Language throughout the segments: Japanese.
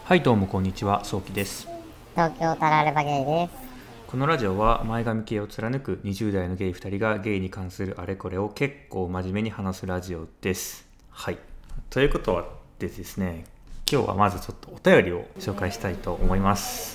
はいどうもこんにちは、そうきです。 東京タラレバゲイです。 このラジオは前髪系を貫く20代のゲイ2人がゲイに関するあれこれを結構真面目に話すラジオです。はい、ということでですね、今日はまずちょっとお便りを紹介したいと思います。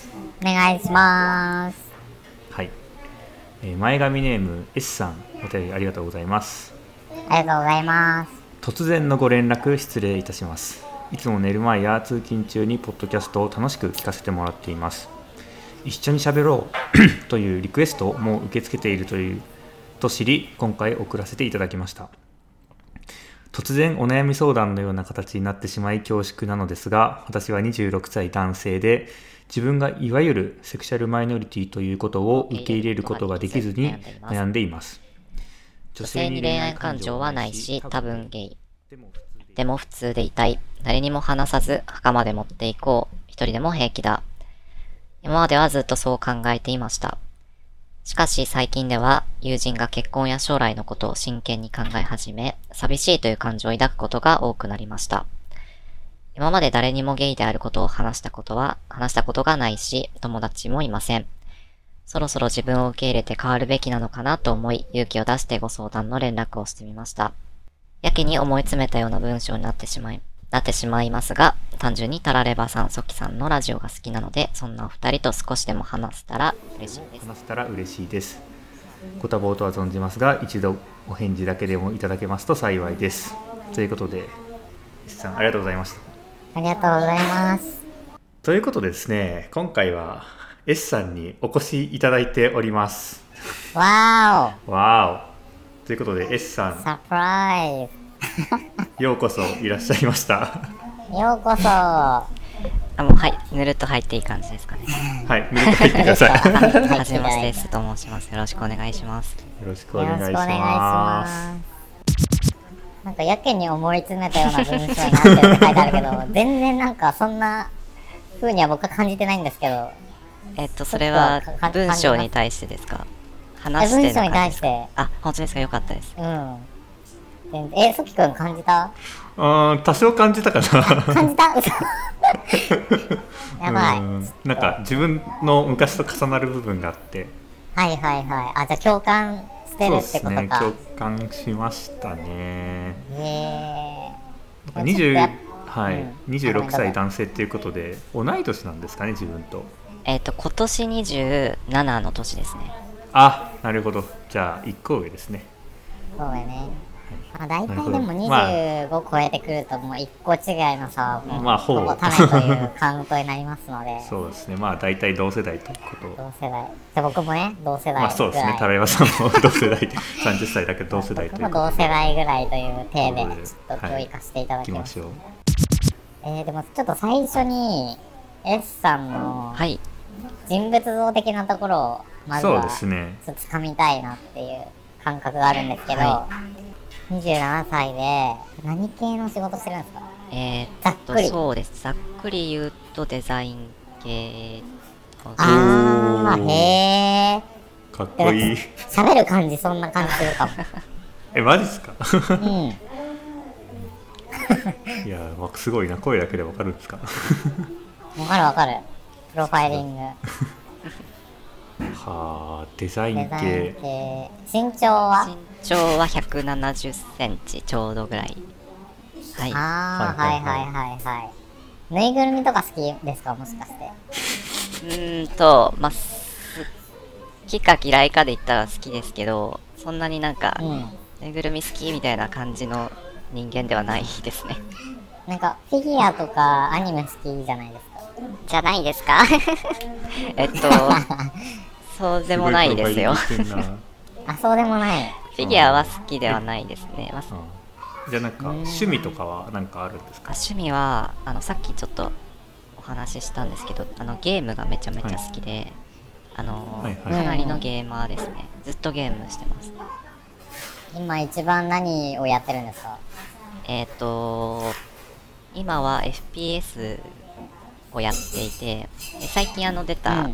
お願いします。 はい、前髪ネーム S さん、お便りありがとうございます。 ありがとうございます。 突然のご連絡失礼いたします。いつも寝る前や通勤中にポッドキャストを楽しく聞かせてもらっています。一緒に喋ろうというリクエストも受け付けていると知り、今回送らせていただきました。突然お悩み相談のような形になってしまい恐縮なのですが、私は26歳男性で、自分がいわゆるセクシャルマイノリティということを受け入れることができずに悩んでいます。 女性に恋愛感情はないし、多分ゲイ。でも普通でいたい。誰にも話さず、墓まで持っていこう。一人でも平気だ。今まではずっとそう考えていました。しかし最近では、友人が結婚や将来のことを真剣に考え始め、寂しいという感情を抱くことが多くなりました。今まで誰にもゲイであることを話したことがないし、友達もいません。そろそろ自分を受け入れて変わるべきなのかなと思い、勇気を出してご相談の連絡をしてみました。やけに思い詰めたような文章になってしまいますが、単純にタラレバさん、ソキさんのラジオが好きなので、そんなお二人と少しでも話せたら嬉しいです。 ご多忙とは存じますが、一度お返事だけでもいただけますと幸いです。ということで、Sさんありがとうございました。 ありがとうございます。 ということでですね、今回は S さんにお越しいただいております。 わーおということで S さー、サプライん、ようこそいらっしゃいました。 ズ。ようこそ。 もうはい、ぬるっと入っていい感じですかね。 はい、ぬるっと入ってください。 はじめましてですと申します。よろしくお願いします。 よろしくお願いします。 なんかやけに思い詰めたような文章になってるって書いてあるけど、全然なんかそんな風には僕は感じてないんですけど。 それは文章に対してですか？話して文章に対して。 あ、本当ですか？よかったです。 うん。ソキくん感じた？ 多少感じたかな。 感じた？嘘。やばい。 なんか自分の昔と重なる部分があって。 はいはいはい。あ、じゃあ共感してるってことか。そうですね、 共感しましたね。26歳男性っていうことで、同い年なんですかね、自分と。 今年27の年ですね。 あ、なるほど。じゃあ1個上ですね。 そうやね。まあ、大体でも25超えてくるともう1個違いの差はほぼためというカウントになりますので。 そうですね。まあ大体同世代ということ。 同世代。じゃあ僕もね、同世代ぐらい。 まあそうですね。タラヤバさんも同世代で30歳だけど同世代ということで。 僕も同世代ぐらいという体でちょっと今日行かせていただきます。 はい、 でもちょっと最初に S さんの人物像的なところをまずはちょっと掴みたいなっていう感覚があるんですけど、27歳で何系の仕事してるんですか？ざっくり。 そうです。ざっくり言うとデザイン系。 あー、へー。 かっこいい。 喋る感じそんな感じするかも。 マジっすか？ うん。 いや、すごいな。声だけでわかるんですか？ わかる。プロファイリング。 はあ、デザイン系。 身長は 170センチちょうどぐらい。はい。 はい。ぬいぐるみとか好きですか、もしかして？ まあ、好きか嫌いかで言ったら好きですけど、そんなになんか、ぬいぐるみ好きみたいな感じの人間ではないですね。 なんかフィギュアとかアニメ好きじゃないですか？ じゃないですか？そうでもないですよ。 あ、そうでもない。 フィギュアは好きではないですね。 じゃあなんか趣味とかは何かあるんですか？ 趣味はさっきちょっとお話ししたんですけど、ゲームがめちゃめちゃ好きで、かなりのゲーマーですね。ずっとゲームしてます。 今一番何をやってるんですか？ 今は FPS をやっていて、最近出た、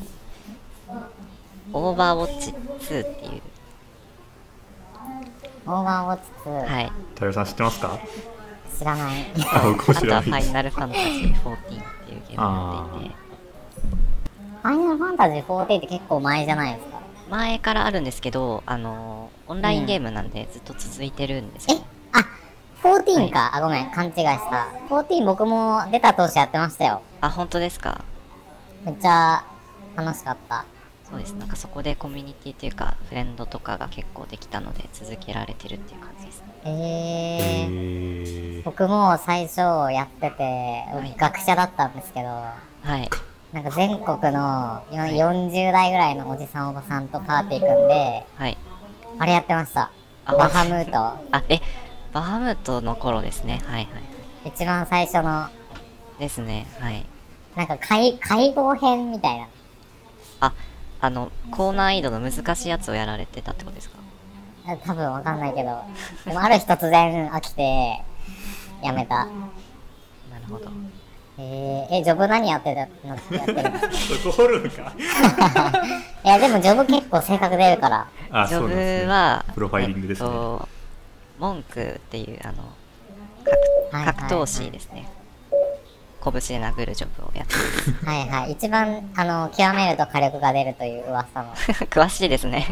オーバーウォッチ2っていう。 オーバーウォッチ2。 はい。 太陽さん知ってますか？ 知らない。 あとはファイナルファンタジー14っていうゲームをやっていて、 ファイナルファンタジー14って結構前じゃないですか？ 前からあるんですけど、オンラインゲームなんでずっと続いてるんですよ。 14か、ごめん、勘違いした。14僕も出た当初やってましたよ。 あ、本当ですか？ めっちゃ楽しかった。 そうです。なんかそこでコミュニティというか、フレンドとかが結構できたので続けられてるっていう感じですね。 僕も最初やってて、学者だったんですけど、 はい。 なんか全国の40代ぐらいのおじさんおばさんとパーティー組んで、 はい。 あれやってました。バハムート。 バハムートの頃ですね。はいはい。 一番最初の。 ですね。はい。 なんか解剖編みたいな。 高難易度の難しいやつをやられてたってことですか？ 多分わかんないけど。でもある日突然飽きて、やめた。 なるほど。 ジョブ何やってるんですか？ そこ掘るのかいや、でもジョブ結構性格出るから。 ジョブは、 プロファイリングですね。 文句っていう、格闘士ですね。拳で殴るジョブをやってます。 はいはい。一番、極めると火力が出るという噂の。 詳しいですね。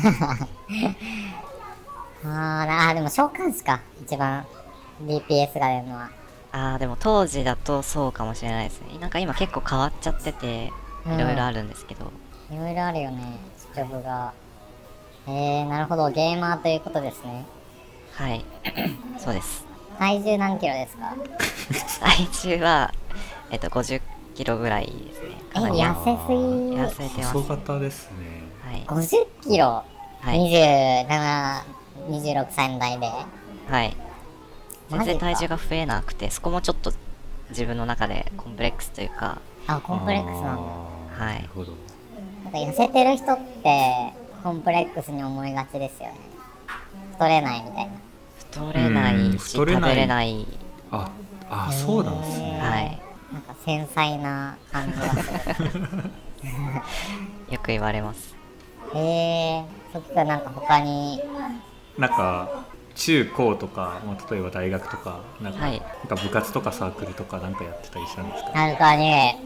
でも召喚師か。一番 DPS が出るのは。 でも当時だとそうかもしれないですね。なんか今結構変わっちゃってて、いろいろあるんですけど。 いろいろあるよね、ジョブが。なるほど。ゲーマーということですね。 はい。そうです。 体重何キロですか？ 体重は、50キロぐらいですね。 痩せすぎ。 痩せてます。 細型ですね。 はい。 50キロ、 はい、 27、26歳の代で。 はい。全然体重が増えなくて、そこもちょっと自分の中でコンプレックスというか。 コンプレックスなんだ。 はい。 なるほど。 なんか痩せてる人ってコンプレックスに思いがちですよね。太れないみたいな。 太れないし、食べれない。 そうなんですね。 はい。 なんか繊細な感じがする。 よく言われます。 そっか。なんか他になんか中高とか、例えば大学とかなんか部活とかサークルとかなんかやってたりしたんですか？ なんかね、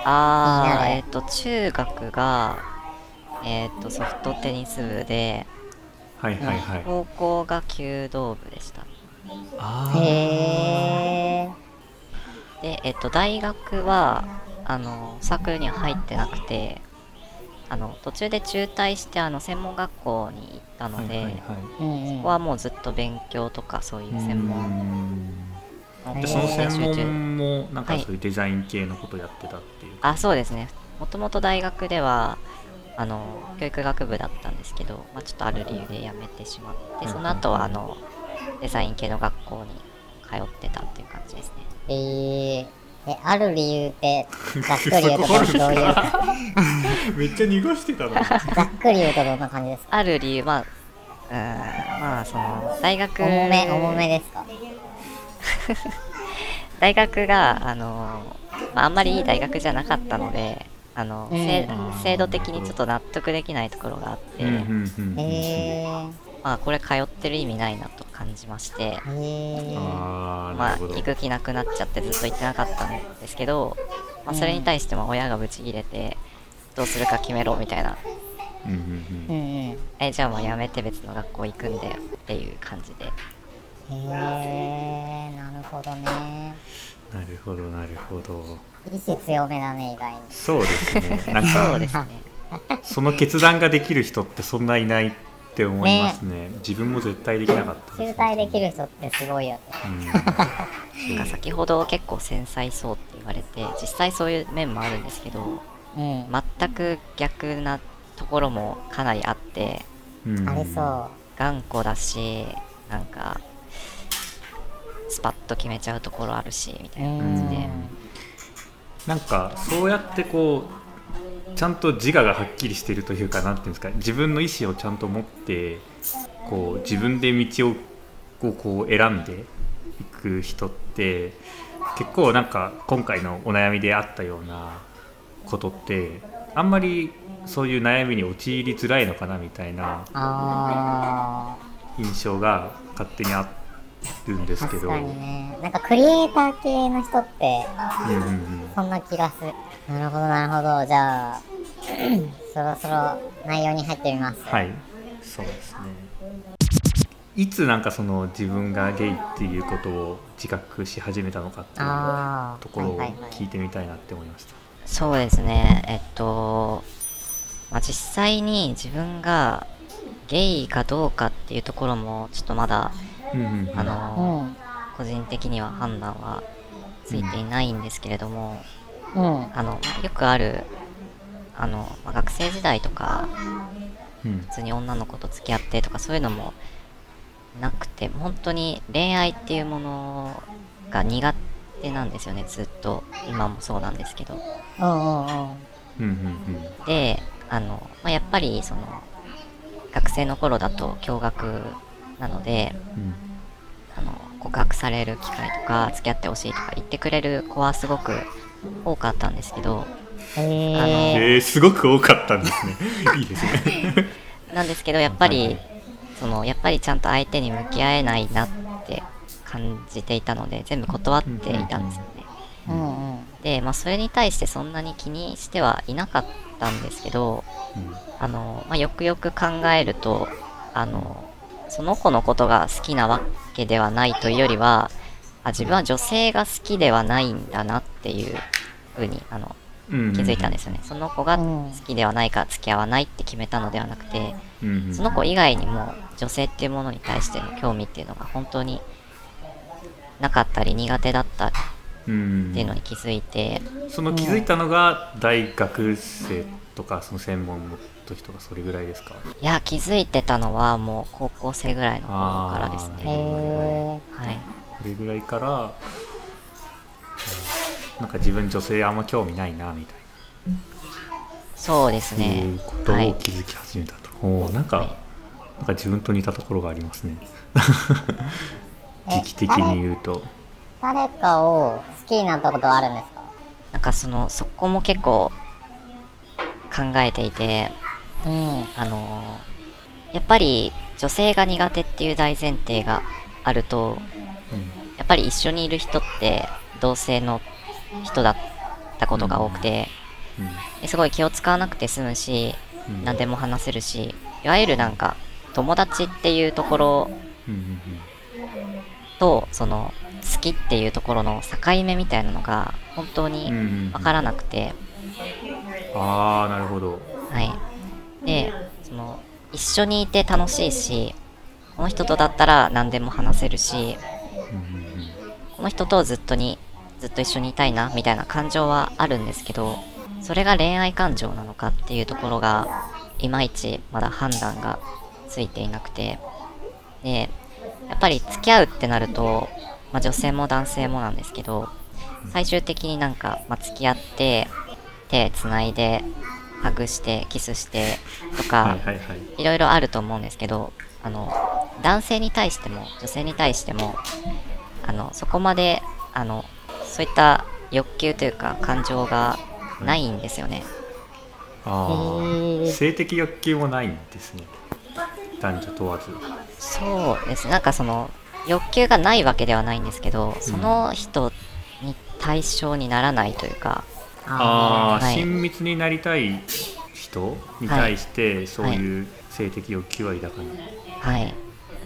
中学がソフトテニス部で、高校が弓道部でした。で、大学はサークルには入ってなくて、途中で中退して専門学校に行ったので、そこはもうずっと勉強とかそういう専門で、その専門もなんかそういうデザイン系のことやってたっていう、 そうですね。もともと大学では教育学部だったんですけど、ちょっとある理由で辞めてしまって、その後はデザイン系の学校に通ってたっていう感じですね。 ある理由ってざっくり言うとどういうめっちゃ濁してたの。 ざっくり言うとどんな感じですか？ ある理由、その大学重めですか？ 大学があんまりいい大学じゃなかったので、制度的にちょっと納得できないところがあって、これ通ってる意味ないなと感じまして、行く気なくなっちゃってずっと行ってなかったんですけど、それに対しても親がブチギレて、どうするか決めろみたいな。じゃあもうやめて別の学校行くんだよっていう感じで。 なるほどね。 なるほどなるほど。 意志強めだね、意外に。 そうですね。なんかそうですね。 その決断ができる人ってそんないないって思いますね。自分も絶対できなかったです、 中退できる人ってすごいよね。 なんか先ほど結構繊細そうって言われて、実際そういう面もあるんですけど、全く逆なところもかなりあって、 ありそう。 頑固だし、なんかスパッと決めちゃうところあるしみたいな感じで、 なんかそうやってこうちゃんと自我がはっきりしているというか、なんていうんですか、自分の意思をちゃんと持ってこう自分で道をこう選んでいく人って結構なんか今回のお悩みであったようなことってあんまりそういう悩みに陥りづらいのかなみたいな印象が勝手にあっるんですけど。 確かにね。なんかクリエイター系の人って、そんな気がする。なるほど、なるほど。じゃあ、そろそろ内容に入ってみます。 はい、そうですね。いつなんかその自分がゲイっていうことを自覚し始めたのかっていうところを聞いてみたいなって思いました。 そうですね。実際に自分がゲイかどうかっていうところもちょっとまだ、個人的には判断はついていないんですけれども、よくある学生時代とか、普通に女の子と付き合ってとかそういうのもなくて、本当に恋愛っていうものが苦手なんですよね、ずっと。今もそうなんですけど。で、やっぱりその学生の頃だと共学なので、告白される機会とか付き合ってほしいとか言ってくれる子はすごく多かったんですけど、 すごく多かったんですね。いいですね。 なんですけど、やっぱりちゃんと相手に向き合えないなって感じていたので、全部断っていたんですよね。で、それに対してそんなに気にしてはいなかったんですけど、よくよく考えると、その子のことが好きなわけではないというよりは、自分は女性が好きではないんだなっていうふうに気づいたんですよね。その子が好きではないから付き合わないって決めたのではなくて、その子以外にも女性っていうものに対しての興味っていうのが本当になかったり苦手だったっていうのに気づいて、 その気づいたのが大学生とかその専門の時とかそれぐらいですか？ いや、気づいてたのはもう高校生ぐらいの頃からですね。はい。 それぐらいからなんか自分女性あんま興味ないなみたいな。 そうですね。 いうことを気づき始めたと。なんか自分と似たところがありますね。時期的に言うと。 誰かを好きになったことはあるんですか？ なんかそこも結構考えていて、やっぱり女性が苦手っていう大前提があると、やっぱり一緒にいる人って同性の人だったことが多くて、すごい気を使わなくて済むし、何でも話せるし、いわゆるなんか友達っていうところとその好きっていうところの境目みたいなのが本当に分からなくて、 なるほど。 はい。で、一緒にいて楽しいし、この人とだったら何でも話せるし、この人とずっと一緒にいたいなみたいな感情はあるんですけど、それが恋愛感情なのかっていうところがいまいちまだ判断がついていなくて、でやっぱり付き合うってなると、女性も男性もなんですけど、最終的になんか、付き合って手つないでハグしてキスしてとか、いろいろあると思うんですけど、男性に対しても女性に対してもそこまでそういった欲求というか感情がないんですよね。 性的欲求もないんですね、男女問わず。 そうです。なんか欲求がないわけではないんですけど、その人に対象にならないというか、 親密になりたい人に対してそういう性的欲求は抱かない。 はい。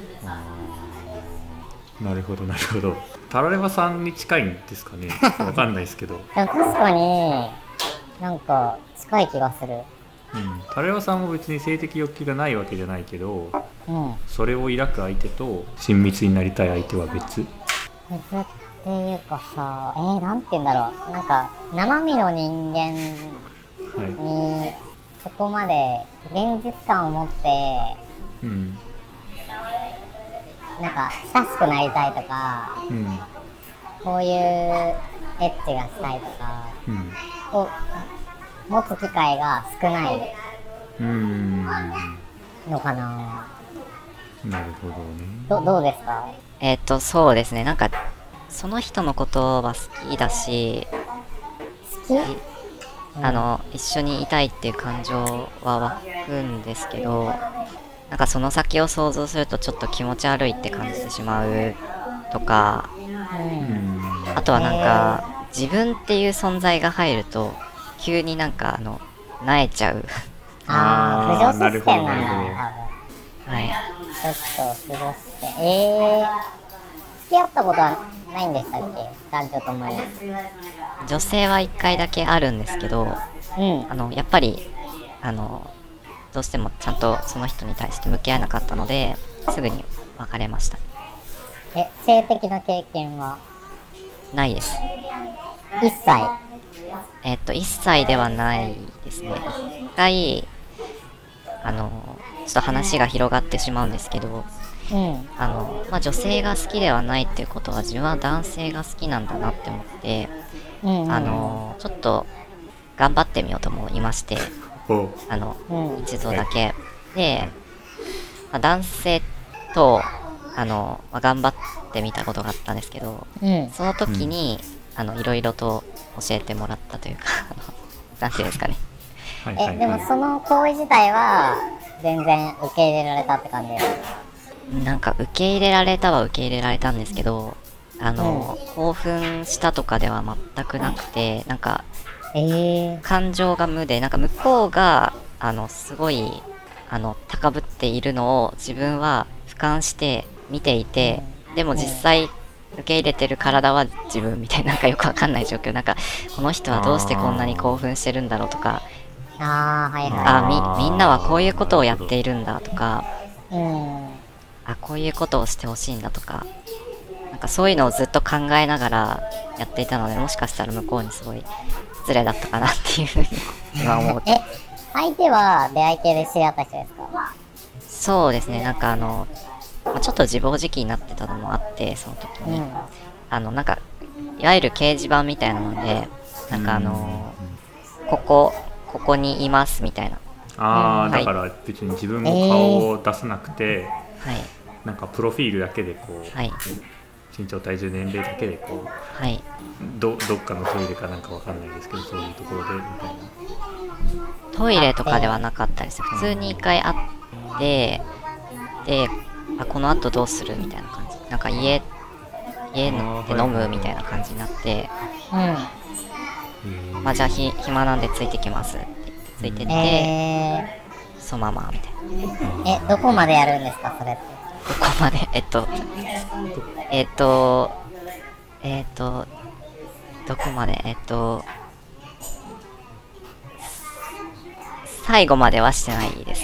なるほどなるほど。タラレバさんに近いんですかね。わかんないですけど。 確かになんか近い気がする。 タラレバさんも別に性的欲求がないわけじゃないけど、それを抱く相手と親密になりたい相手は別っていうかさ、なんて言うんだろう、なんか生身の人間にそこまで現実感を持って、なんか親しくなりたいとか、こういうエッチがしたいとかを持つ機会が少ないのかな。 なるほどね。 どうですか？ そうですね。なんかその人のことは好きだし、一緒にいたいっていう感情は湧くんですけど、なんかその先を想像するとちょっと気持ち悪いって感じてしまうとか、あとはなんか自分っていう存在が入ると急になんか萎えちゃう。 浮上システムなんだ。 はい。 ちょっと浮上システム。付き合ったことはないんでしたっけ、男女ともに。 女性は1回だけあるんですけど、やっぱりどうしてもちゃんとその人に対して向き合えなかったのですぐに別れました。 性的な経験はないです。 一切一切ではないですね。一回ちょっと話が広がってしまうんですけど、女性が好きではないっていうことは自分は男性が好きなんだなって思って、ちょっと頑張ってみようと思いまして、一度だけで、男性と頑張ってみたことがあったんですけど、その時にいろいろと教えてもらったというかなんていうんですかね。 でもその行為自体は全然受け入れられたって感じです。 なんか受け入れられたは受け入れられたんですけど、興奮したとかでは全くなくて、なんか、感情が無で、なんか向こうがすごい高ぶっているのを自分は俯瞰して見ていて、でも実際受け入れてる体は自分みたいな、なんかよくわかんない状況。なんかこの人はどうしてこんなに興奮してるんだろうとか、みんなはこういうことをやっているんだとか、こういうことをしてほしいんだとか、なんかそういうのをずっと考えながらやっていたので、もしかしたら向こうにすごい失礼だったかなっていうふうに今思う。 相手は出会い系で知り合った人ですか？ そうですね、なんかちょっと自暴自棄になってたのもあって、その時に、なんかいわゆる掲示板みたいなので、なんかここにいますみたいな。 だから別に自分の顔を出さなくて、なんかプロフィールだけでこう、身長体重年齢だけでこう、どっかのトイレかなんかわかんないですけど、そういうところでみたいな。 トイレとかではなかったです。普通に一回会ってで、この後どうするみたいな感じ、なんか家で飲むみたいな感じになって、じゃあ暇なんでついてきますってついてって、そのままみたいな。 どこまでやるんですかそれって？ どこまでどこまで最後まではしてないです。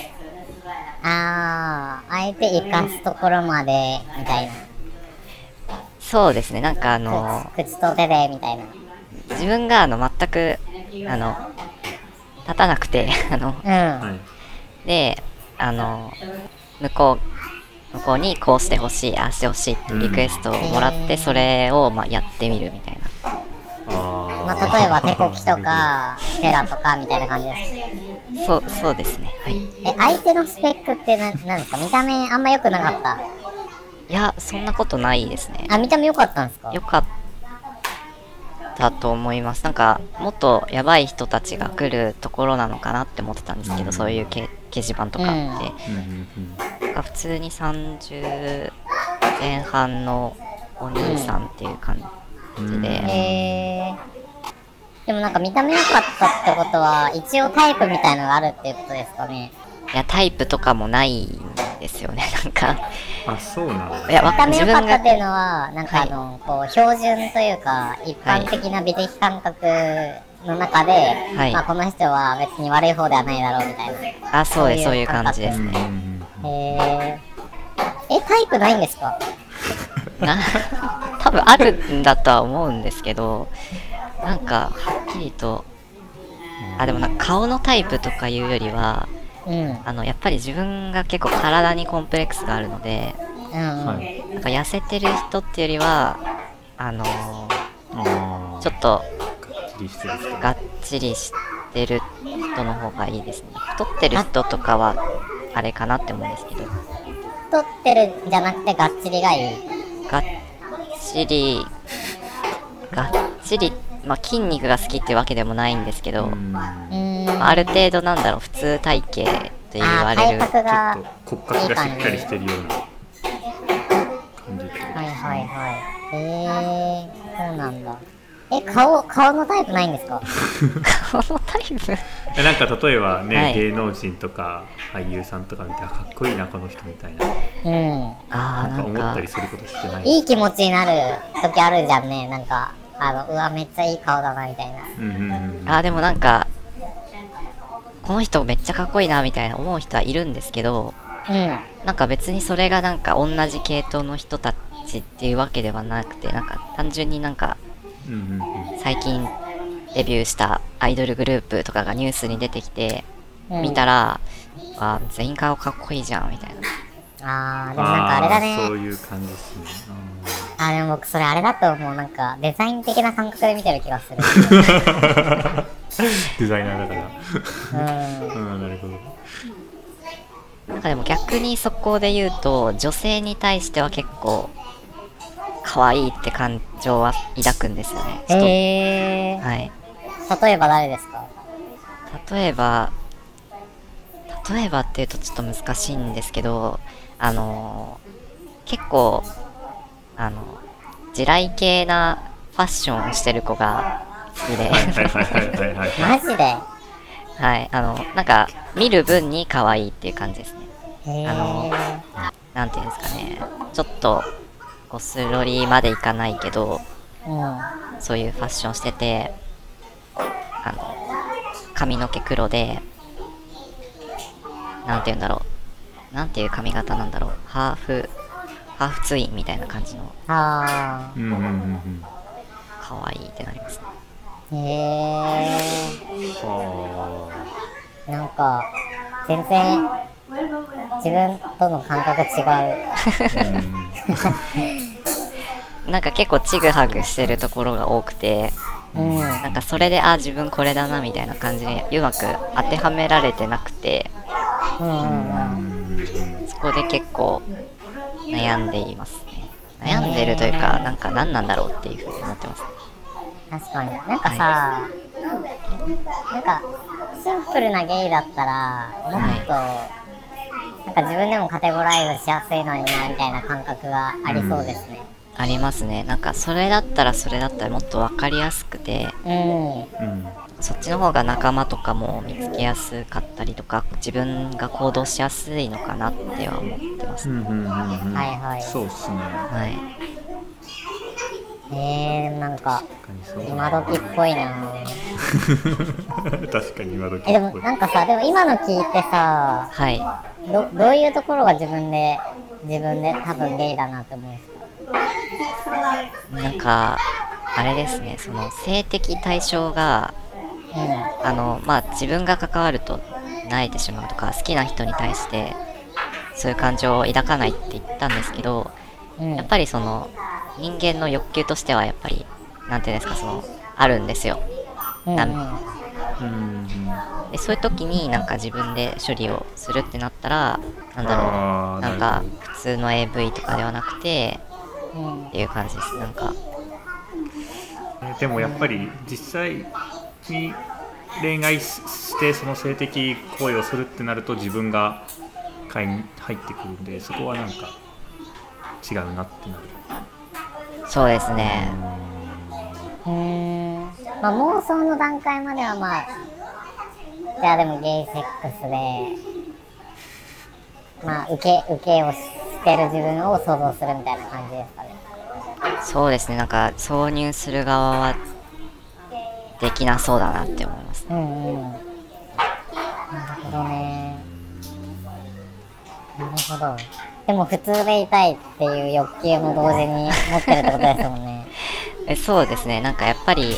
相手生かすところまでみたいな。 そうですね、なんか口と手でみたいな。 自分が全く立たなくてで向こうにこうしてほしい、ああしてほしいってリクエストをもらって、それをやってみるみたいな。 例えば手こきとかテラとかみたいな感じです。 そうですね。 相手のスペックって何ですか？見た目あんま良くなかった？ いや、そんなことないですね。 見た目良かったんですか？ 良かったと思います。なんかもっとやばい人たちが来るところなのかなって思ってたんですけど、そういう掲示板とかって、なんか普通に30前半のお兄さんっていう感じで、 でもなんか見た目良かったってことは一応タイプみたいのがあるっていうことですかね？ いや、タイプとかもないんですよね、なんか。 そうなんだ。 見た目良かったっていうのはなんかこう標準というか一般的な美的感覚の中で、この人は別に悪い方ではないだろうみたいな。 そうです、そういう感じですね。 タイプないんですか？ 多分あるんだとは思うんですけど、なんかはっきりとでもなんか顔のタイプとかいうよりは、やっぱり自分が結構体にコンプレックスがあるので、なんか痩せてる人っていうよりはちょっとがっちりしてる人の方がいいですね。太ってる人とかはあれかなって思うんですけど。 太ってるじゃなくてがっちりがいい？ がっちり、筋肉が好きっていうわけでもないんですけど、ある程度普通体型って言われる、 体格がちょっと骨格がしっかりしてるような感じ。 はいはい。そうなんだ。顔のタイプないんですか？ 顔のタイプなんか例えばね、 はい、 芸能人とか俳優さんとか見てかっこいいなこの人みたいな、なんか思ったりすることしてない？ いい気持ちになる時あるじゃんね。なんかうわめっちゃいい顔だなみたいな。 でもなんかこの人めっちゃかっこいいなみたいな思う人はいるんですけど、なんか別にそれがなんか同じ系統の人たちっていうわけではなくて、なんか単純になんか最近デビューしたアイドルグループとかがニュースに出てきて、見たら全員顔かっこいいじゃんみたいな。でもなんかあれだね。 そういう感じですね。 でも僕それあれだと思う。なんかデザイン的な感覚で見てる気がする。 デザイナーだからなるほど。 なんかでも逆にそこで言うと、女性に対しては結構可愛いって感情は抱くんですよね。はい。 例えば誰ですか？ 例えばっていうとちょっと難しいんですけど、結構地雷系なファッションをしてる子が好きでマジで？ はい、なんか見る分に可愛いっていう感じですね。なんていうんですかね、ちょっとゴスロリまでいかないけど、そういうファッションしてて、髪の毛黒で、なんていうんだろう、なんていう髪型なんだろう、ハーフツインみたいな感じの、可愛いってなりますね。 なんか全然自分との感覚違う。なんか結構ちぐはぐしてるところが多くて、なんかそれで自分これだなみたいな感じにうまく当てはめられてなくて、そこで結構悩んでいますね。悩んでるというか、なんか何なんだろうっていうふうに思ってます。 確かに。なんかさ、なんかシンプルなゲイだったらもっと、なんか自分でもカテゴライズしやすいのになみたいな感覚がありそうですね。 ありますね。なんかそれだったらもっと分かりやすくて、そっちの方が仲間とかも見つけやすかったりとか、自分が行動しやすいのかなっては思ってますね。 そうですね。 はい。 なんか今時っぽいな。 確かに今時っぽい。 でもなんかさ、でも今の聞いてさ、どういうところが自分で多分ゲイだなって思うんですか？ なんかあれですね、その性的対象が、自分が関わると慣れてしまうとか、好きな人に対してそういう感情を抱かないって言ったんですけど、やっぱりその人間の欲求としてはやっぱりなんていうんですか、そのあるんですよ。でそういう時になんか自分で処理をするってなったら、なんだろう、なんか普通の AV とかではなくて、っていう感じです。なんかでもやっぱり実際に恋愛してその性的行為をするってなると自分が会に入ってくるんで、そこはなんか違うなってなる。 そうですね。 妄想の段階まではじゃあでもゲイセックスで受けをしてる自分を想像するみたいな感じですかね。 そうですね。なんか挿入する側はできなそうだなって思います。 なるほどね。なるほど。でも普通でいたいっていう欲求も同時に持ってるってことですもんね。 そうですね。なんかやっぱり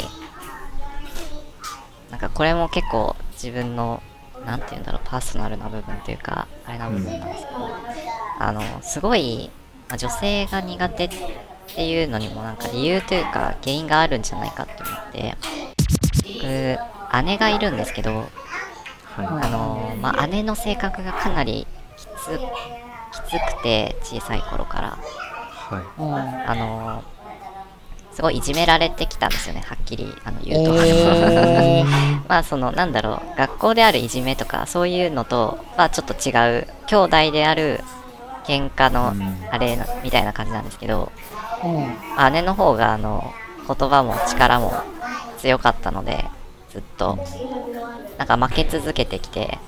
なんかこれも結構自分のなんていうんだろう、パーソナルな部分というかあれな部分なんですけど、すごい、女性が苦手っていうのにもなんか理由というか原因があるんじゃないかって思って、僕姉がいるんですけど、姉の性格がかなりきつくて、小さい頃から、すごいいじめられてきたんですよね、はっきり言うと。そのなんだろう、学校であるいじめとかそういうのとちょっと違う、兄弟である喧嘩のあれみたいな感じなんですけど、 姉の方が言葉も力も強かったので、ずっとなんか負け続けてきて、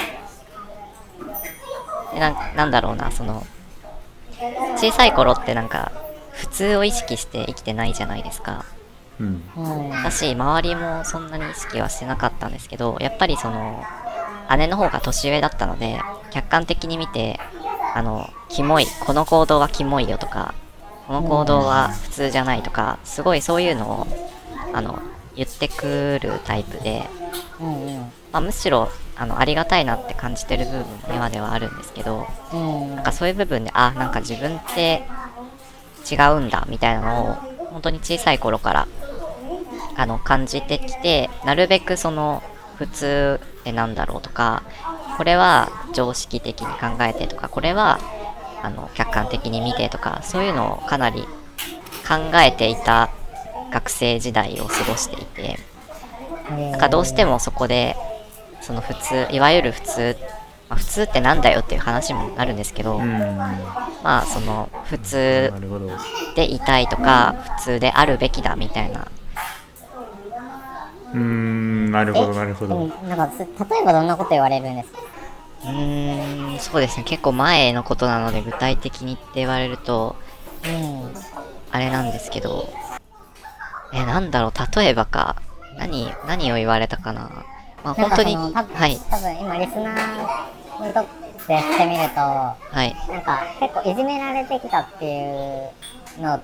でなんだろうな、その小さい頃ってなんか普通を意識して生きてないじゃないですか。だし周りもそんなに意識はしてなかったんですけど、やっぱりその姉の方が年上だったので、客観的に見てキモい、この行動はキモいよとか、この行動は普通じゃないとか、すごいそういうのを言ってくるタイプで、むしろありがたいなって感じてる部分も今ではあるんですけど、なんかそういう部分でなんか自分って違うんだみたいなのを本当に小さい頃から感じてきて、なるべくその普通ってなんだろうとか、これは常識的に考えてとか、これは客観的に見てとか、そういうのをかなり考えていた学生時代を過ごしていて、なんかどうしてもそこでその普通、いわゆる普通、普通ってなんだよっていう話もあるんですけど、その普通でいたいとか、普通であるべきだみたいな。 なるほどなるほど。 なんか例えばどんなこと言われるんですか？ そうですね、結構前のことなので具体的にって言われると、あれなんですけど、なんだろう、例えばか、何を言われたかな。本当に、はい。 多分今リスナーにとってしてみると、なんか結構いじめられてきたっていうのって、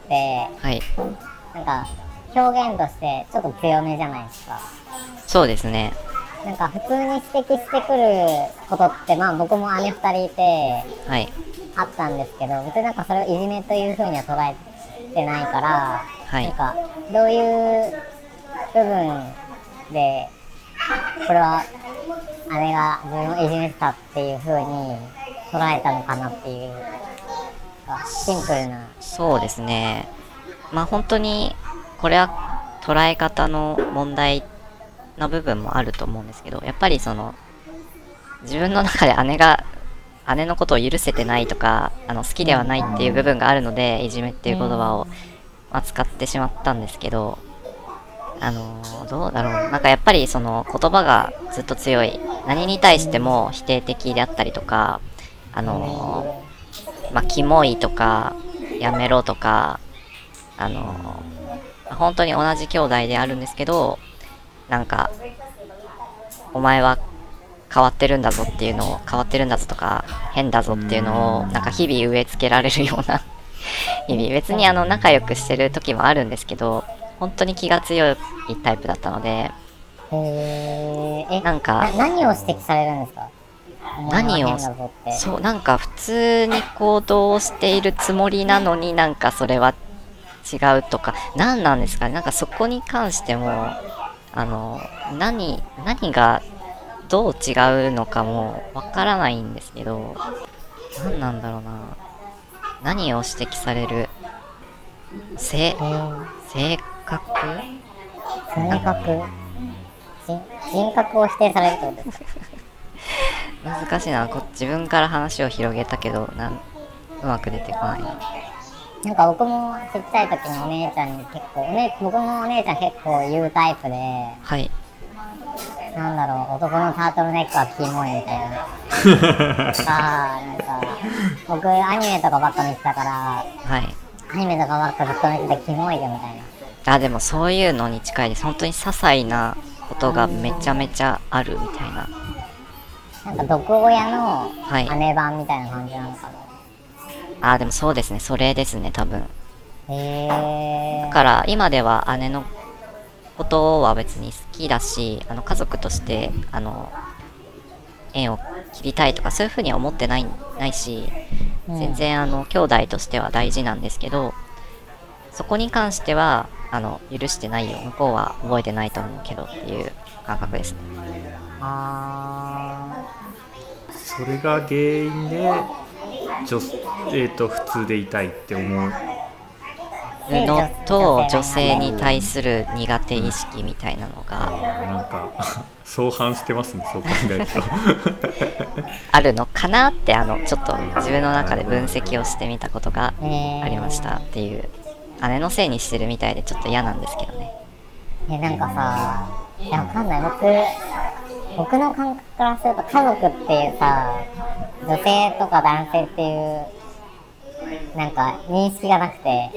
なんか表現としてちょっと強めじゃないですか。 そうですね。 なんか普通に指摘してくることって僕も姉2人いて、あったんですけど、別になんかそれをいじめという風には捉えてないから、なんかどういう部分でこれは姉が自分をいじめてたっていう風に捉えたのかなっていう、シンプルな。 そうですね。本当にこれは捉え方の問題の部分もあると思うんですけど、やっぱりその自分の中で姉のことを許せてないとか、好きではないっていう部分があるので、いじめっていう言葉を使ってしまったんですけど、どうだろう、なんかやっぱりその言葉がずっと強い、何に対しても否定的であったりとか、キモいとかやめろとか、本当に同じ兄弟であるんですけど、なんかお前は変わってるんだぞっていうのを、変わってるんだぞとか変だぞっていうのをなんか日々植え付けられるような日々、別に仲良くしてる時もあるんですけど、本当に気が強いタイプだったので、なんか何を指摘されるんですか？ そう、なんか普通に行動しているつもりなのに、なんかそれは違うとか、何なんですかね。なんかそこに関しても何がどう違うのかもわからないんですけど、何なんだろうな、何を指摘される、性格人格を否定されるってことですか？ 難しいな。自分から話を広げたけどうまく出てこないな。 なんか僕もちっちゃい時にお姉ちゃんに結構、僕のお姉ちゃん結構言うタイプで、なんだろう、男のタートルネックはキモいみたいな。なんか僕アニメとかばっか見てたから、アニメとかばっかずっと見ててキモいよみたいな。 でもそういうのに近いです。本当に些細なことがめちゃめちゃあるみたいな。 なんか毒親の姉版みたいな感じなのかな。 でもそうですね、それですね、多分。だから今では姉のことは別に好きだし、家族として縁を切りたいとかそういうふうには思ってないし、全然兄弟としては大事なんですけど、そこに関しては許してないよ、向こうは覚えてないと思うけどっていう感覚ですね。 それが原因で普通でいたいって思うのと、女性に対する苦手意識みたいなのがなんか相反してますね、そう考えるとあるのかなってちょっと自分の中で分析をしてみたことがありましたっていう。 姉のせいにしてるみたいでちょっと嫌なんですけどね。 なんかさ、わかんない。僕の感覚からすると家族っていうさ、女性とか男性っていうなんか認識がなくて、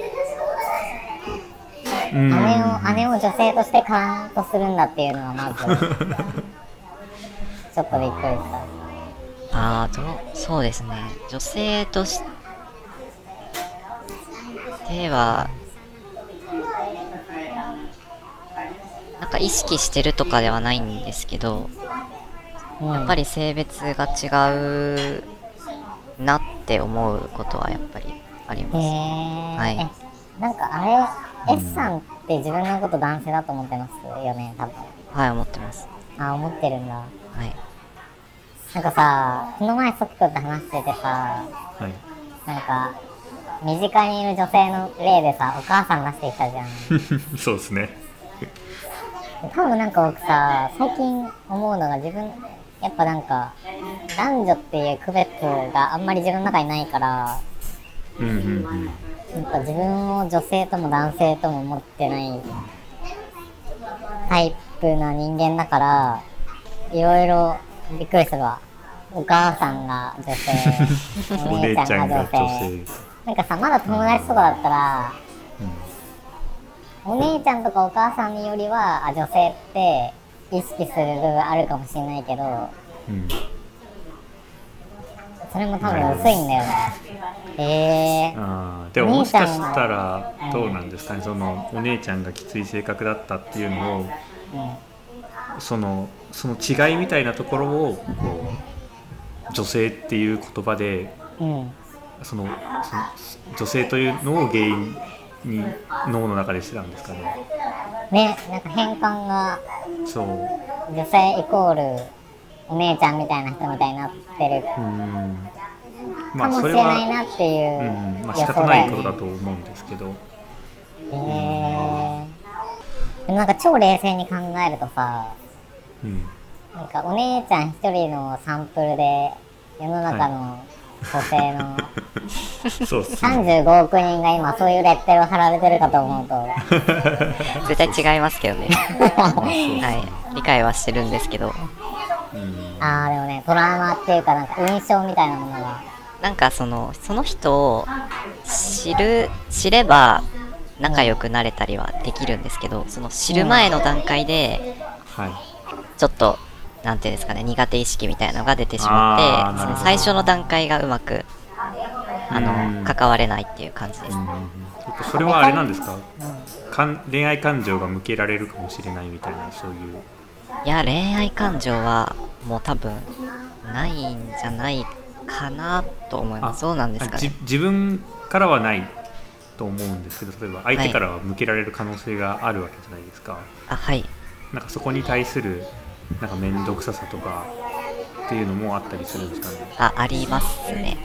姉を女性としてカウントするんだっていうのはまずちょっとびっくりした。 そうですね。女性としてはなんか意識してるとかではないんですけど、やっぱり性別が違うなって思うことはやっぱりあります。はい。 なんかあれ、S さんって自分のこと男性だと思ってますよね、多分。 はい、思ってます。 思ってるんだ。 はい。 なんかさ、この前ソキ君と話しててさ、 はい、 なんか身近にいる女性の例でさ、お母さん出してきたじゃん。 そうですね。 多分なんか僕さ、最近思うのがやっぱなんか男女っていう区別があんまり自分の中にないから、なんか自分を女性とも男性とも思ってないタイプな人間だから、いろいろびっくりするわ。お母さんが女性、お姉ちゃんが女性。なんかさ、まだ友達とかだったら、お姉ちゃんとかお母さんによりは女性って意識する部分あるかもしれないけど、それも多分薄いんだよね。 でももしかしたらどうなんですかね、そのお姉ちゃんがきつい性格だったっていうのを、その違いみたいなところをこう女性っていう言葉で、その女性というのを原因に脳の中でしてたんですかね。 なんか変換がそう女性イコールお姉ちゃんみたいな人みたいになってるかもしれないなっていう仕方ないことだと思うんですけど、 でもなんか超冷静に考えるとさ、なんかお姉ちゃん一人のサンプルで世の中の女性の35億人が今そういうレッテルを貼られてるかと思うと絶対違いますけどね。はい、理解はしてるんですけど、 でもね、トラウマっていうかなんか印象みたいなものがなんかその人を知れば仲良くなれたりはできるんですけど、その知る前の段階でちょっとなんていうんですかね、苦手意識みたいなのが出てしまって、その最初の段階がうまく関われないっていう感じです。 それはあれなんですか、恋愛感情が向けられるかもしれないみたいな、そういう。 いや、恋愛感情はもう多分ないんじゃないかなと思います。そうなんですかね。 自分からはないと思うんですけど、例えば相手からは向けられる可能性があるわけじゃないですか。 はい。 なんかそこに対するなんか面倒くささとかっていうのもあったりするんですかね。 ありますね。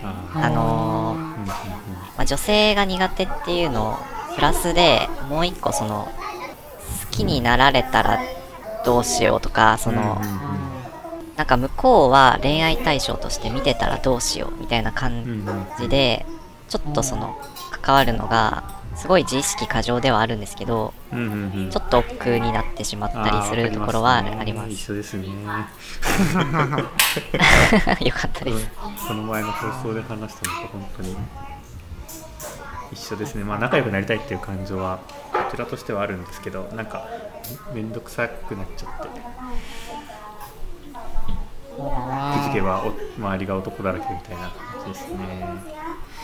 女性が苦手っていうのをプラスでもう一個、その好きになられたらどうしようとか、そのなんか向こうは恋愛対象として見てたらどうしようみたいな感じで、ちょっとその関わるのがすごい自意識過剰ではあるんですけど、ちょっと億劫になってしまったりするところはあります。 一緒ですね。 よかったです。 この前の放送で話したのと本当に一緒ですね。仲良くなりたいっていう感情はこちらとしてはあるんですけど、なんかめんどくさくなっちゃって、気づけば周りが男だらけみたいな感じですね。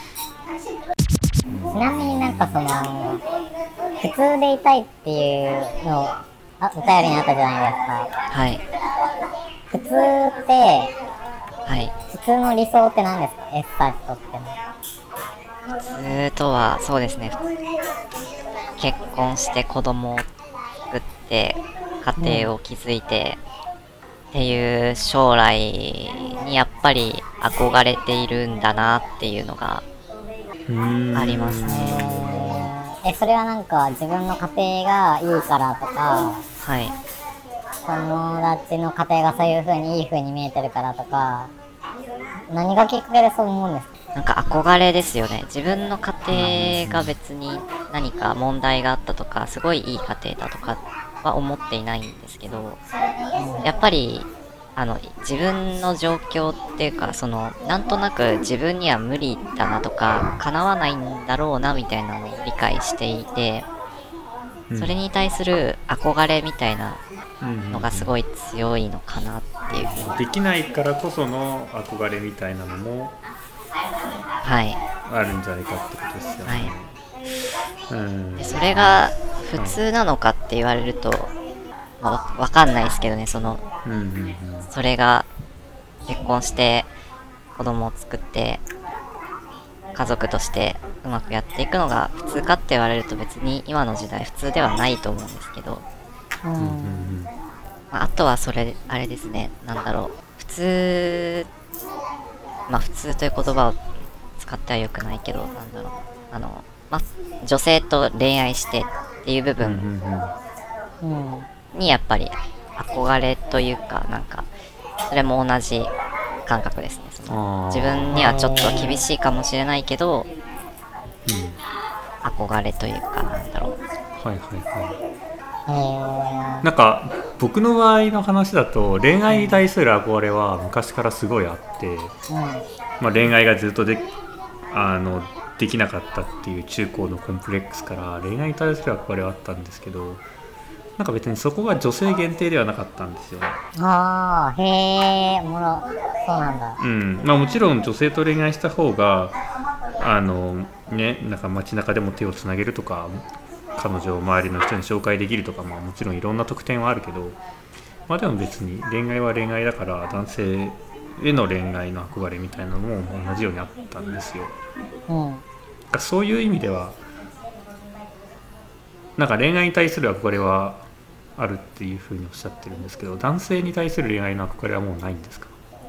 ちなみになんかその普通でいたいっていうのお便りにあったじゃないですか。 はい。 普通って、普通の理想って何ですか、S さんにとっての。 普通とはそうですね、結婚して子供を作って家庭を築いて、っていう将来にやっぱり憧れているんだなっていうのがありますね。 それはなんか自分の家庭がいいからとか、友達の家庭がそういう風にいい風に見えてるからとか、何がきっかけでそう思うんですか？ なんか憧れですよね。自分の家庭が別に何か問題があったとか、すごいいい家庭だとかは思っていないんですけど、やっぱり、自分の状況っていうか、なんとなく自分には無理だなとか、叶わないんだろうなみたいなのを理解していて、それに対する憧れみたいなのがすごい強いのかなっていうふうに。 できないからこその憧れみたいなのも、 はい、 あるんじゃないかってことですよね。 でそれが普通なのかって言われると、わかんないですけどね。それが結婚して子供を作って家族としてうまくやっていくのが普通かって言われると別に今の時代普通ではないと思うんですけど、あとはあれですね、なんだろう、普通という言葉を使っては良くないけど、なんだろう、女性と恋愛してっていう部分にやっぱり憧れというか、なんかそれも同じ感覚ですね。自分にはちょっと厳しいかもしれないけど、憧れというか、なんだろう。 なんか僕の場合の話だと、恋愛に対する憧れは昔からすごいあって、恋愛がずっとできなかったっていう中高のコンプレックスから恋愛に対する憧れはあったんですけど、なんか別にそこが女性限定ではなかったんですよね。 へえ、おもろ。そうなんだ。 もちろん女性と恋愛した方がなんか街中でも手をつなげるとか、彼女を周りの人に紹介できるとか、もちろんいろんな特典はあるけど、でも別に恋愛は恋愛だから、男性への恋愛の憧れみたいなのも同じようにあったんですよ。そういう意味ではなんか恋愛に対する憧れはあるっていうふうにおっしゃってるんですけど、男性に対する恋愛の憧れはもうないんですか？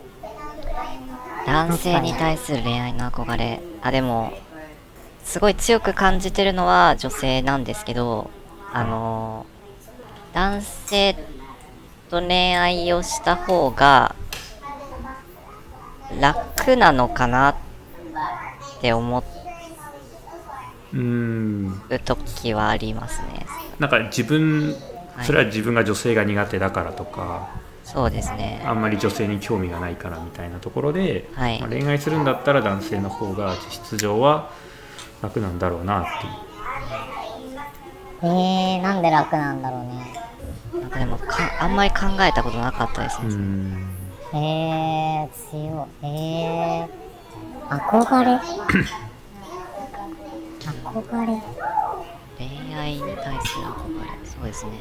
男性に対する恋愛の憧れ、でもすごい強く感じてるのは女性なんですけど、男性と恋愛をした方が楽なのかなって思う時はありますね。 なんかそれは自分が女性が苦手だからとか、 そうですね、 あんまり女性に興味がないからみたいなところで、恋愛するんだったら男性の方が実質上は楽なんだろうなっていう。 なんで楽なんだろうね。 なんかでもあんまり考えたことなかったですね。 強い。憧れ恋愛に対する憧れ、そうですね。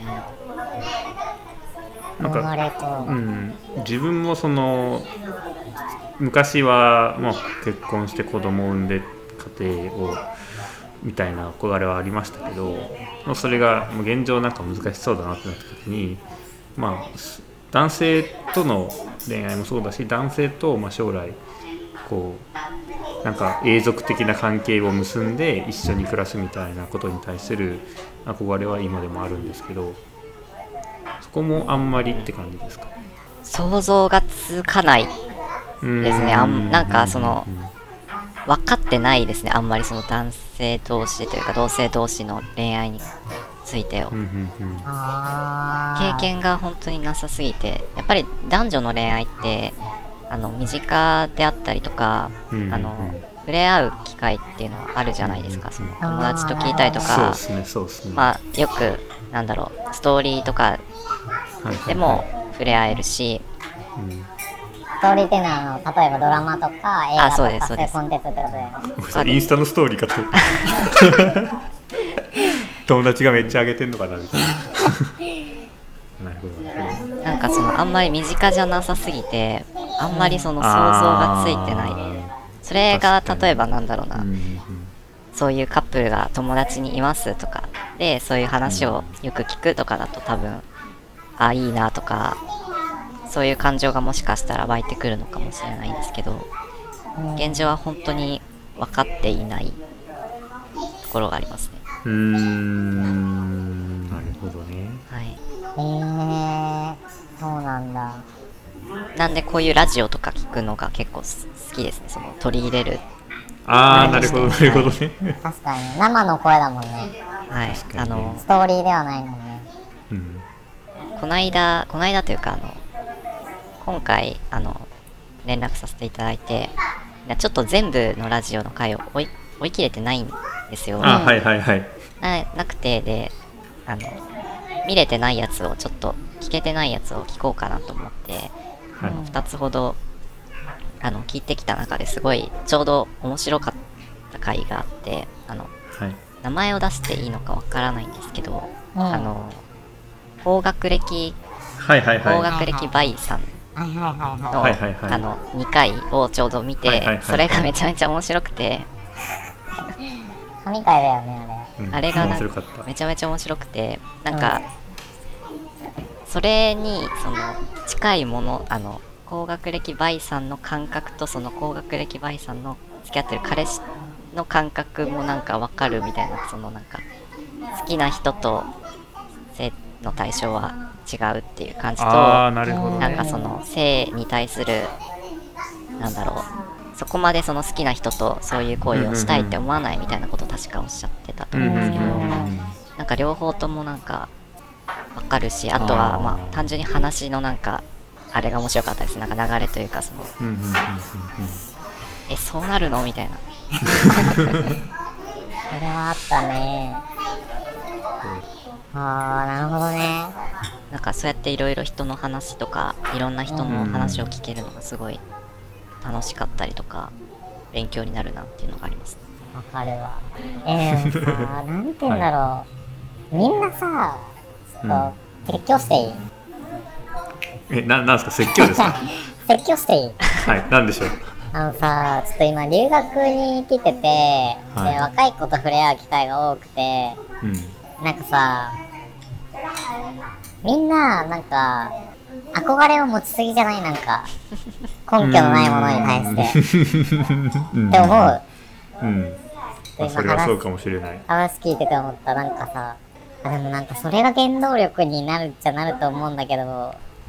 なんか、自分も昔は結婚して子供を産んで家庭をみたいな憧れはありましたけど、それが現状なんか難しそうだなってなった時に、男性との恋愛もそうだし、男性と将来なんか永続的な関係を結んで一緒に暮らすみたいなことに対する憧れは今でもあるんですけど、そこもあんまりって感じですか？ 想像がつかないですね。なんか分かってないですね。あんまり男性同士というか同性同士の恋愛についてを、経験が本当になさすぎて、やっぱり男女の恋愛って身近であったりとか、触れ合う機会っていうのはあるじゃないですか。友達と聞いたりとか、よくストーリーとかでも触れ合えるし、 ストーリーっていうのは例えばドラマとか映画とかそういうコンテンツってことで、 インスタのストーリーかと友達がめっちゃ上げてんのかなみたいな。なるほど。 なんかあんまり身近じゃなさすぎて、あんまり想像がついてない。それが例えばそういうカップルが友達にいますとかで、そういう話をよく聞くとかだと多分いいなとか、そういう感情がもしかしたら湧いてくるのかもしれないんですけど、現状は本当に分かっていないところがありますね。 なるほどね。 そうなんだ。 なんでこういうラジオとか聞くのが結構好きですね。取り入れるああ、なるほどなるほどね。 確かに生の声だもんね。 はい、 ストーリーではないもんね。 こないだというか今回連絡させていただいて、ちょっと全部のラジオの回を追い切れてないんですよ。 はいはいはい。 なくて、で見れてないやつをちょっと聞けてないやつを聞こうかなと思って、2つほど聞いてきた中ですごいちょうど面白かった回があって、名前を出していいのかわからないんですけど、高学歴バイさんの2回をちょうど見て、それがめちゃめちゃ面白くて、 神回だよねあれがめちゃめちゃ面白くて、なんかそれに近いもの、高学歴バイさんの感覚とその高学歴バイさんの付き合ってる彼氏の感覚もなんか分かるみたいな、なんか好きな人と性の対象は違うっていう感じと、なんか性に対するそこまで好きな人とそういう行為をしたいって思わないみたいなことを確かおっしゃってたと思うんですけど、なんか両方ともなんか分かるし、あとはまあ単純に話のなんかあれが面白かったです。なんか流れというかそうなるのみたいな。 それはあったね。なるほどね。 なんかそうやっていろいろ人の話とかいろんな人の話を聞けるのがすごい楽しかったりとか勉強になるなっていうのがあります。 わかるわ。なんて言うんだろう。みんなさ、ちょっと説教していい？ なんですか、説教ですか？ 説教していい？ はい、なんでしょう。 さ、ちょっと今留学に来てて、で若い子と触れ合う機会が多くて、なんかさ、みんななんか憧れを持ちすぎじゃない？なんか根拠のないものに対してって思う。 それはそうかもしれない。 話聞いてて思った。なんかさ、でもなんかそれが原動力になるっちゃなると思うんだけど、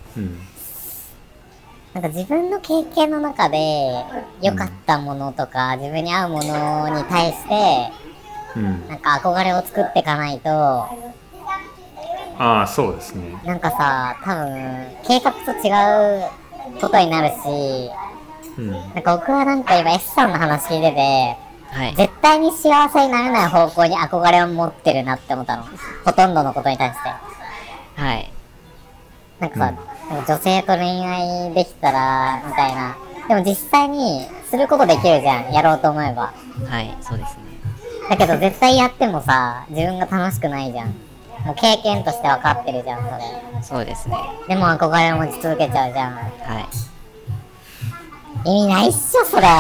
なんか自分の経験の中で良かったものとか、自分に合うものに対して、なんか憧れを作っていかないと、 そうですね。 なんかさ、多分計画と違うことになるし、なんか僕はなんか今 S さんの話聞いてて、絶対に幸せになれない方向に憧れを持ってるなって思ったの。ほとんどのことに対して。なんかさ、女性と恋愛できたらみたいな。でも実際にすることできるじゃん、やろうと思えば。 そうですね。 だけど絶対やってもさ、自分が楽しくないじゃん。もう経験として分かってるじゃん、それ。 そうですね。 でも憧れを持ち続けちゃうじゃん。意味ないっしょ、それ。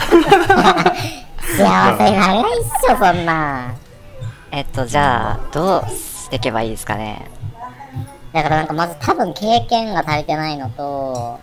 幸せになれないっしょ、そんな。 じゃあどうしていけばいいですかね。 だからなんかまず多分経験が足りてないのと、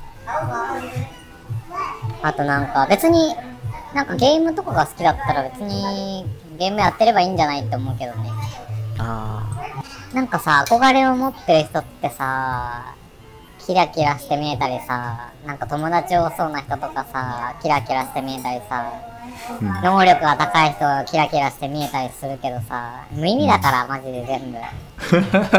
あとなんか別になんかゲームとかが好きだったら別にゲームやってればいいんじゃないって思うけどね。なんかさ、憧れを持ってる人ってさ、キラキラして見えたりさ、なんか友達多そうな人とかさ、キラキラして見えたりさ、能力が高い人はキラキラして見えたりするけどさ、無意味だから、マジで全部。 フ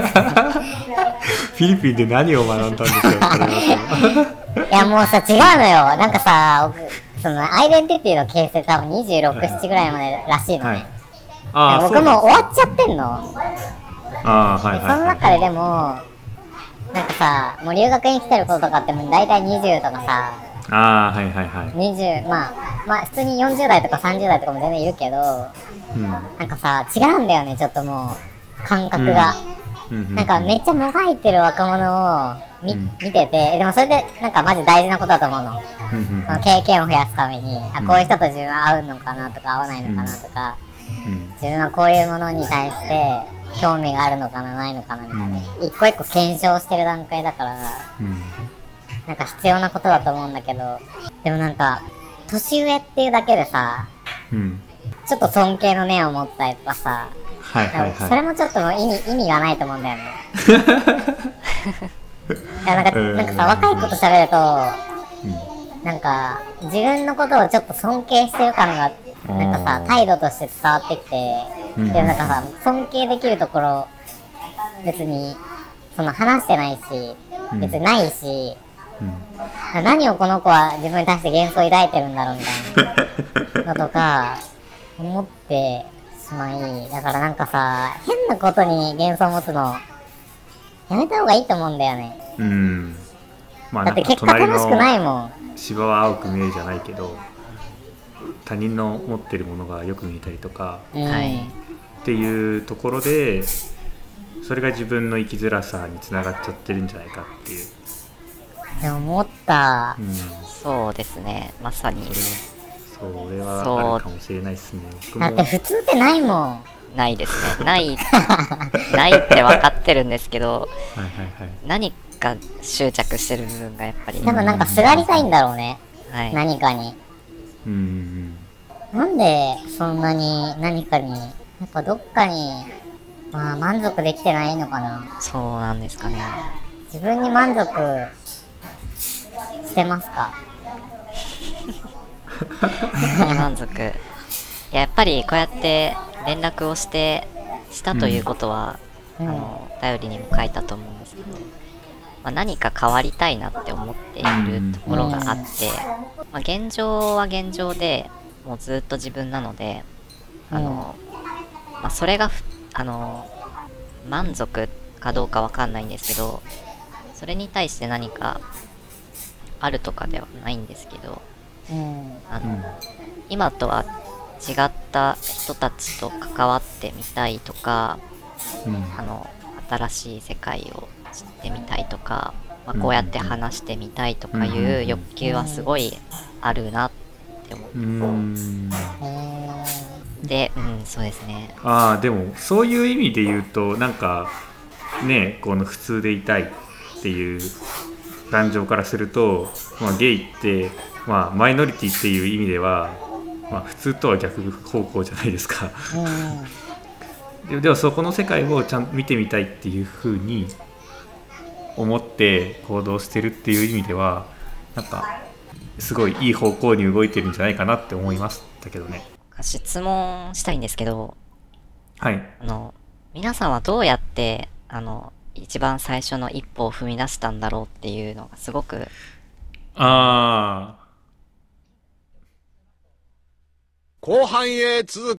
ィリピンで何を学んだんですよ、 いやもうさ、違うのよ。なんかさ、アイデンティティの形成多分26、7ぐらいまでらしいのね。僕もう終わっちゃってんの。その中ででも、なんかさ、もう留学に来てる子とかってもう大体20とかさ、20、まあ普通に40代とか30代とかも全然いるけど、なんかさ、違うんだよね、ちょっともう、感覚が。なんかめっちゃもがいてる若者を見てて、でもそれでなんかマジ大事なことだと思うの。その経験を増やすために、こういう人と自分は合うのかなとか合わないのかなとか、自分はこういうものに対して興味があるのかなないのかなみたいな、一個一個検証してる段階だから、なんか必要なことだと思うんだけど、でもなんか年上っていうだけでさ、ちょっと尊敬の念を持ったりとかさ、それもちょっともう意味がないと思うんだよね。いやなんかさ、若い子と喋ると、 なんか、自分のことをちょっと尊敬してる感が、なんかさ、態度として伝わってきて、で、なんかさ、尊敬できるところ、別に、その話してないし、別にないし、何をこの子は自分に対して幻想を抱いてるんだろうみたいなのとか、思ってしまい、だからなんかさ、変なことに幻想を持つの、やめた方がいいと思うんだよね。 まあ、 だって結果楽しくないもん。 芝は青く見えるじゃないけど、他人の持ってるものがよく見えたりとか、っていうところで、それが自分の生きづらさにつながっちゃってるんじゃないかっていう。 思った。 そうですね、まさに。 それはあるかもしれないですね。 だって普通ってないもん。 ないですね。ないって分かってるんですけど、何か執着してる部分がやっぱり。 多分なんかすがりたいんだろうね。何かに。なんでそんなに何かに、やっぱどっかに、まあ満足できてないのかな。 そうなんですかね。 自分に満足してますか？ 満足。やっぱりこうやって連絡をしたということは、頼りにも書いたと思うんですけど、何か変わりたいなって思っているところがあって、現状は現状でもうずっと自分なので、それが満足かどうかわかんないんですけど、それに対して何かあるとかではないんですけど、今とは違った人たちと関わってみたいとか、新しい世界を知ってみたいとか、こうやって話してみたいとかいう欲求はすごいあるなって思ってで、そうですね。 でもそういう意味で言うと、なんかね、この普通でいたいっていう感情からすると、ゲイって、マイノリティっていう意味では、普通とは逆方向じゃないですか。でもそこの世界をちゃんと見てみたいっていう風に思って行動してるっていう意味では、なんかすごいいい方向に動いてるんじゃないかなって思いましたけどね。 質問したいんですけど、 はい。 皆さんはどうやって一番最初の一歩を踏み出したんだろうっていうのがすごく。 後半へ続く。